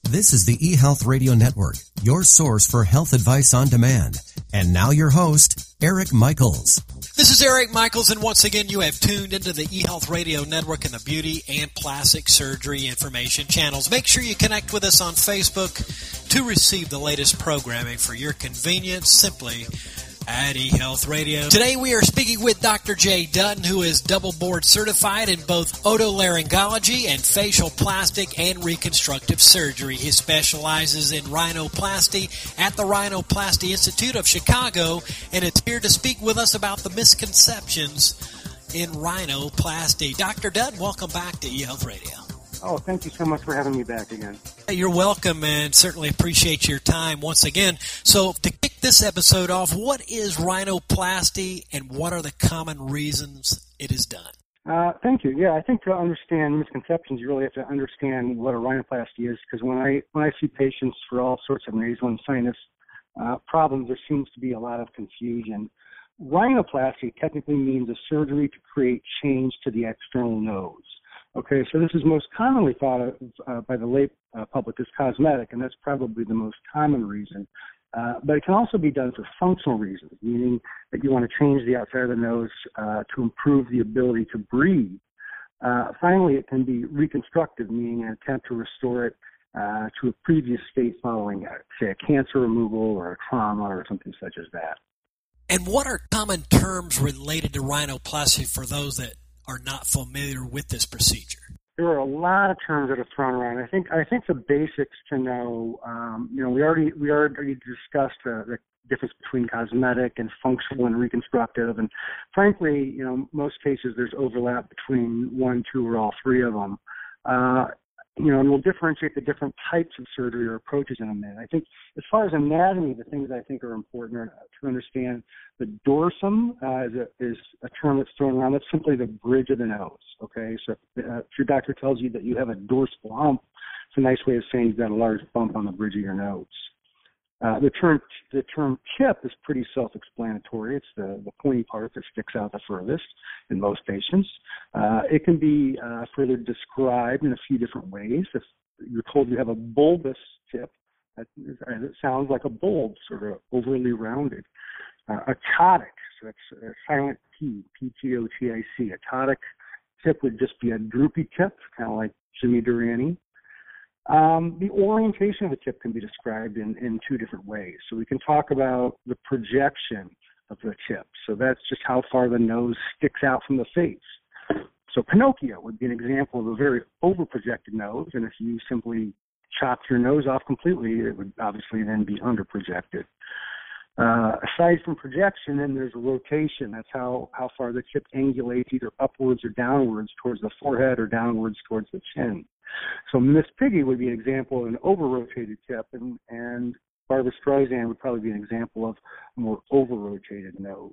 This is the eHealth Radio Network, your source for health advice on demand. And now your host, Eric Michaels. This is Eric Michaels, and once again, you have tuned into the eHealth Radio Network and the Beauty and Plastic Surgery Information channels. Make sure you connect with us on Facebook to receive the latest programming for your convenience, simply at eHealth Radio. Today we are speaking with Dr. Jay Dutton, who is double board certified in both otolaryngology and facial plastic and reconstructive surgery. He specializes in rhinoplasty at the Rhinoplasty Institute of Chicago and is here to speak with us about the misconceptions in rhinoplasty. Dr. Dutton, welcome back to eHealth Radio. Oh, thank you so much for having me back again. You're welcome, and certainly appreciate your time once again. So to kick this episode off, what is rhinoplasty and what are the common reasons it is done? Thank you. Yeah, I think to understand misconceptions, you really have to understand what a rhinoplasty is, because when I see patients for all sorts of nasal and sinus problems, there seems to be a lot of confusion. Rhinoplasty technically means a surgery to create change to the external nose. Okay, so this is most commonly thought of by the lay public as cosmetic, and that's probably the most common reason. But it can also be done for functional reasons, meaning that you want to change the outside of the nose to improve the ability to breathe. Finally, it can be reconstructive, meaning an attempt to restore it to a previous state following, say, a cancer removal or a trauma or something such as that. And what are common terms related to rhinoplasty for those that are not familiar with this procedure? There are a lot of terms that are thrown around. I think the basics to know. We already discussed the difference between cosmetic and functional and reconstructive, and frankly, most cases there's overlap between one, two, or all three of them. And we'll differentiate the different types of surgery or approaches in a minute. I think as far as anatomy, the things I think are important are to understand the dorsum is a term that's thrown around. That's simply the bridge of the nose, okay? So if your doctor tells you that you have a dorsal hump, it's a nice way of saying you've got a large bump on the bridge of your nose. The term tip is pretty self-explanatory. It's the pointy part that sticks out the furthest in most patients. It can be further described in a few different ways. If you're told you have a bulbous tip, it sounds like a bulb, sort of overly rounded. A ptotic, so that's a silent P, P-T-O-T-I-C. A ptotic tip would just be a droopy tip, kind of like Jimmy Durante. The orientation of the tip can be described in two different ways. So we can talk about the projection of the tip. So that's just how far the nose sticks out from the face. So Pinocchio would be an example of a very overprojected nose, and if you simply chopped your nose off completely, it would obviously then be underprojected. Aside from projection, then there's rotation. That's how far the tip angulates either upwards or downwards towards the forehead or downwards towards the chin. So Miss Piggy would be an example of an over-rotated tip, and Barbra Streisand would probably be an example of a more over-rotated nose.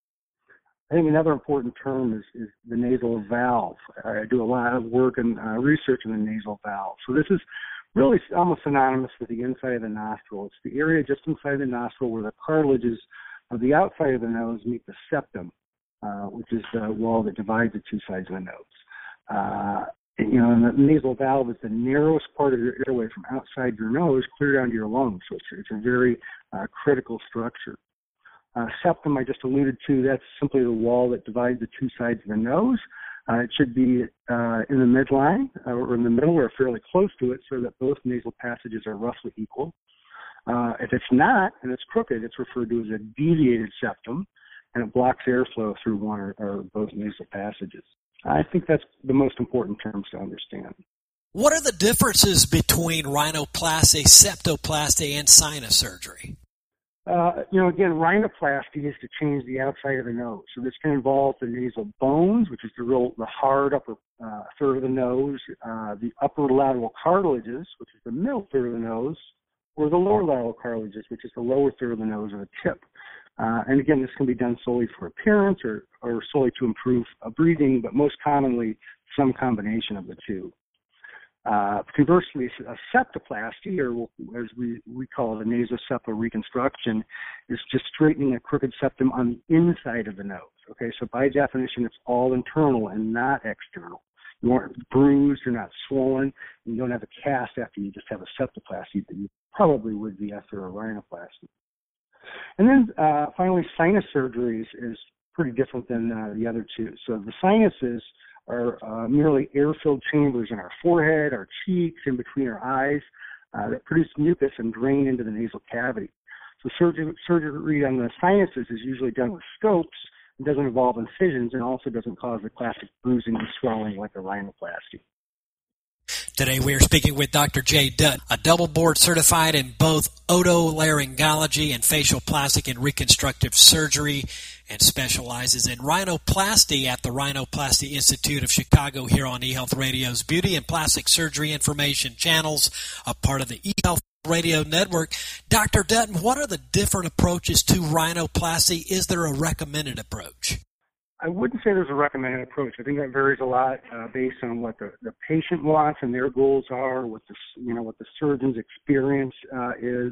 I think another important term is the nasal valve. I do a lot of work and research in the nasal valve. So this is really almost synonymous with the inside of the nostril. It's the area just inside the nostril where the cartilages of the outside of the nose meet the septum, which is the wall that divides the two sides of the nose. And the nasal valve is the narrowest part of your airway from outside your nose clear down to your lungs. So it's a very critical structure. Septum, I just alluded to, that's simply the wall that divides the two sides of the nose. It should be in the midline or in the middle or fairly close to it so that both nasal passages are roughly equal. If it's not and it's crooked, it's referred to as a deviated septum, and it blocks airflow through one or both nasal passages. I think that's the most important terms to understand. What are the differences between rhinoplasty, septoplasty, and sinus surgery? Again, rhinoplasty is to change the outside of the nose. So this can involve the nasal bones, which is the hard upper third of the nose, the upper lateral cartilages, which is the middle third of the nose, or the lower lateral cartilages, which is the lower third of the nose or the tip. And again, this can be done solely for appearance or solely to improve breathing, but most commonly some combination of the two. Conversely, a septoplasty, or as we call it, a nasoseptal reconstruction, is just straightening a crooked septum on the inside of the nose. Okay, so by definition, it's all internal and not external. you aren't bruised, you're not swollen, and you don't have a cast after you just have a septoplasty that you probably would be after a rhinoplasty. And then finally, sinus surgery is pretty different than the other two. So the sinuses are merely air-filled chambers in our forehead, our cheeks, in between our eyes that produce mucus and drain into the nasal cavity. So surgery on the sinuses is usually done with scopes. It doesn't involve incisions and also doesn't cause the classic bruising and swelling like a rhinoplasty. Today we are speaking with Dr. Jay Dutton, a double board certified in both otolaryngology and facial plastic and reconstructive surgery, and specializes in rhinoplasty at the Rhinoplasty Institute of Chicago here on eHealth Radio's Beauty and Plastic Surgery Information Channels, a part of the eHealth Radio Network. Dr. Dutton, what are the different approaches to rhinoplasty? Is there a recommended approach? I wouldn't say there's a recommended approach. I think that varies a lot based on what the patient wants and their goals are, what the surgeon's experience is.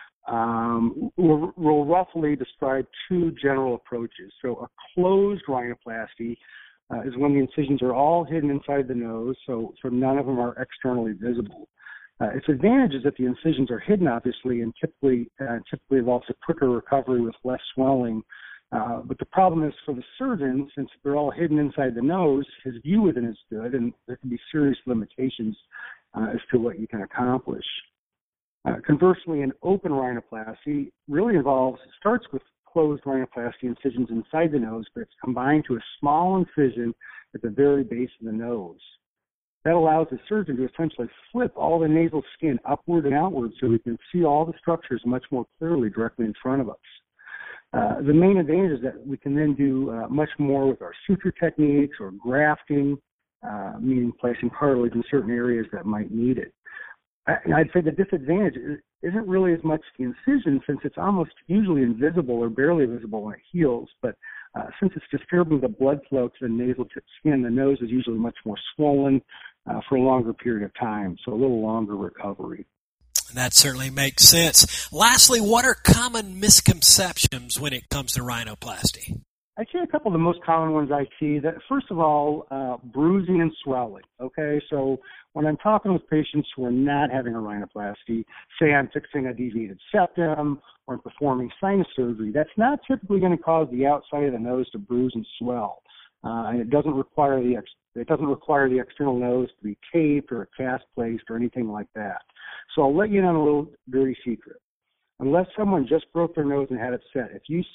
We'll roughly describe two general approaches. So a closed rhinoplasty is when the incisions are all hidden inside the nose, so none of them are externally visible. Its advantage is that the incisions are hidden, obviously, and typically involves a quicker recovery with less swelling. But the problem is for the surgeon, since they're all hidden inside the nose, his view isn't as good, and there can be serious limitations as to what you can accomplish. Conversely, an open rhinoplasty really starts with closed rhinoplasty incisions inside the nose, but it's combined to a small incision at the very base of the nose. That allows the surgeon to essentially flip all the nasal skin upward and outward so we can see all the structures much more clearly directly in front of us. The main advantage is that we can then do much more with our suture techniques or grafting, meaning placing cartilage in certain areas that might need it. I'd say the disadvantage isn't really as much the incision, since it's almost usually invisible or barely visible when it heals, but since it's disturbing the blood flow to the nasal skin, the nose is usually much more swollen for a longer period of time, so a little longer recovery. That certainly makes sense. Lastly, what are common misconceptions when it comes to rhinoplasty? I'd say a couple of the most common ones I see. That first of all, bruising and swelling. Okay, so when I'm talking with patients who are not having a rhinoplasty, say I'm fixing a deviated septum or performing sinus surgery, that's not typically going to cause the outside of the nose to bruise and swell, and it doesn't require the external nose to be taped or a cast placed or anything like that. So I'll let you in on a little dirty secret. Unless someone just broke their nose and had it set,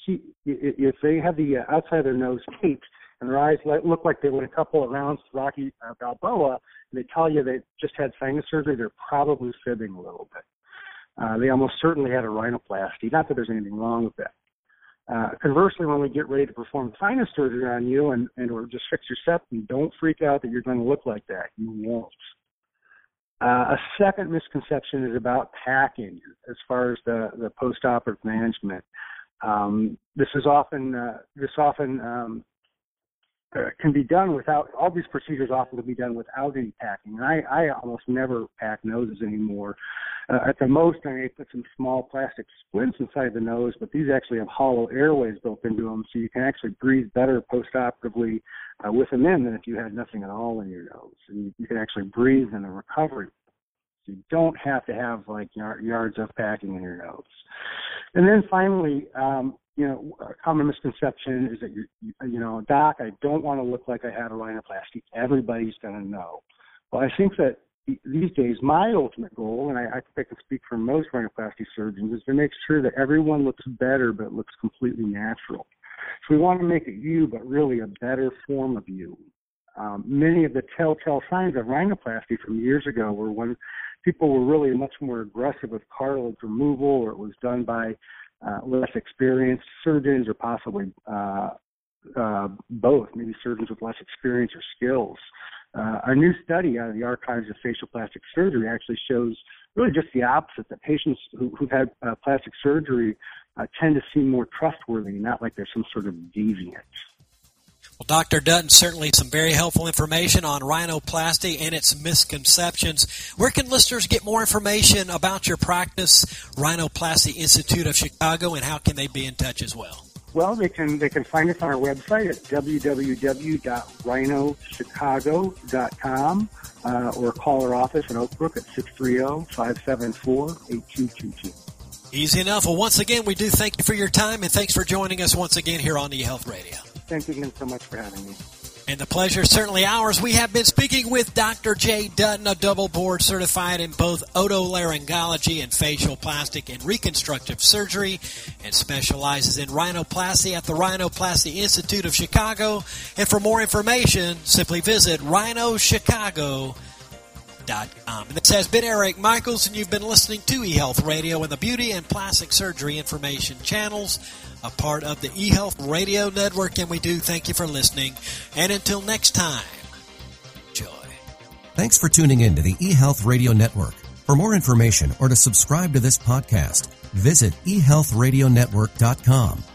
if they have the outside of their nose taped and their eyes look like they went a couple of rounds to Rocky Balboa, and they tell you they just had sinus surgery, they're probably fibbing a little bit. They almost certainly had a rhinoplasty. Not that there's anything wrong with that. Conversely, when we get ready to perform sinus surgery on you and or just fix your septum, don't freak out that you're going to look like that. You won't. A second misconception is about packing as far as the post-operative management. This often can be done without, all these procedures often can be done without any packing. And I almost never pack noses anymore. At the most, I may put some small plastic splints inside the nose, but these actually have hollow airways built into them, so you can actually breathe better post-operatively with them in than if you had nothing at all in your nose. And you can actually breathe in the recovery. So you don't have to have like yards of packing in your nose. And then finally, a common misconception is that doc, I don't want to look like I had a rhinoplasty. Everybody's going to know. Well, I think that these days, my ultimate goal, and I think I can speak for most rhinoplasty surgeons, is to make sure that everyone looks better but looks completely natural. So we want to make it you, but really a better form of you. Many of the telltale signs of rhinoplasty from years ago were when people were really much more aggressive with cartilage removal, or it was done by less experienced surgeons, or possibly both, maybe surgeons with less experience or skills. A new study out of the Archives of Facial Plastic Surgery actually shows really just the opposite, that patients who've had plastic surgery tend to seem more trustworthy, not like they're some sort of deviant. Well, Dr. Dutton, certainly some very helpful information on rhinoplasty and its misconceptions. Where can listeners get more information about your practice, Rhinoplasty Institute of Chicago, and how can they be in touch as well? Well, they can find us on our website at www.rhinochicago.com or call our office in Oak Brook at 630-574-8222. Easy enough. Well, once again, we do thank you for your time, and thanks for joining us once again here on eHealth Radio. Thank you again so much for having me. And the pleasure is certainly ours. We have been speaking with Dr. Jay Dutton, a double board certified in both otolaryngology and facial plastic and reconstructive surgery, and specializes in rhinoplasty at the Rhinoplasty Institute of Chicago. And for more information, simply visit rhinochicago.com. And this has been Eric Michaels, and you've been listening to eHealth Radio and the Beauty and Plastic Surgery Information Channels, a part of the eHealth Radio Network, and we do thank you for listening. And until next time, enjoy. Thanks for tuning in to the eHealth Radio Network. For more information or to subscribe to this podcast, visit eHealthRadioNetwork.com.